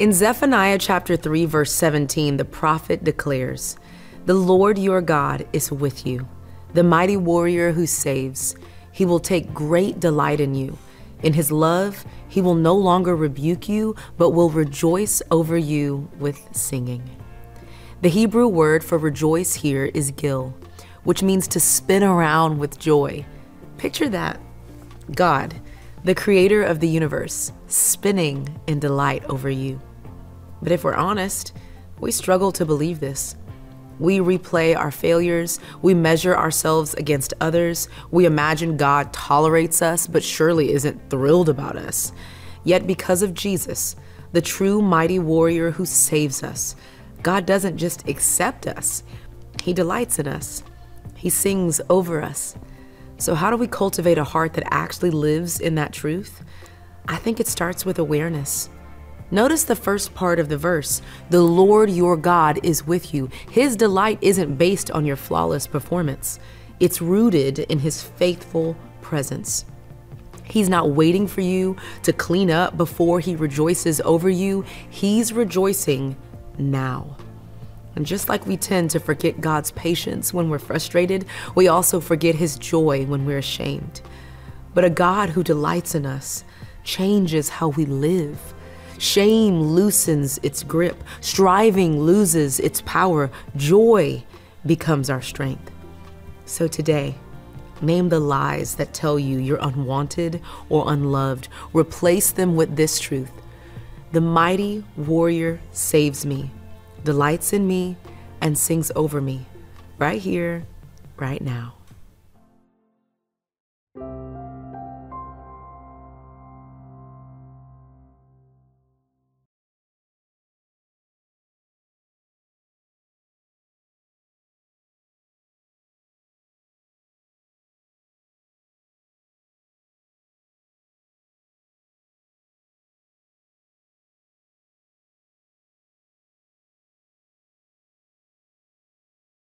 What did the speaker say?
In Zephaniah chapter 3, verse 17, the prophet declares, "The Lord your God is with you, the mighty warrior who saves. He will take great delight in you. In his love, he will no longer rebuke you, but will rejoice over you with singing." The Hebrew word for rejoice here is gil, which means to spin around with joy. Picture that. God, the creator of the universe, spinning in delight over you. But if we're honest, we struggle to believe this. We replay our failures, we measure ourselves against others, we imagine God tolerates us but surely isn't thrilled about us. Yet because of Jesus, the true mighty warrior who saves us, God doesn't just accept us, he delights in us. He sings over us. So how do we cultivate a heart that actually lives in that truth? I think it starts with awareness. Notice the first part of the verse. The Lord your God is with you. His delight isn't based on your flawless performance. It's rooted in his faithful presence. He's not waiting for you to clean up before he rejoices over you. He's rejoicing now. And just like we tend to forget God's patience when we're frustrated, we also forget his joy when we're ashamed. But a God who delights in us changes how we live. Shame loosens its grip. Striving loses its power. Joy becomes our strength. So today, name the lies that tell you you're unwanted or unloved. Replace them with this truth. The mighty warrior saves me, delights in me, and sings over me right here, right now.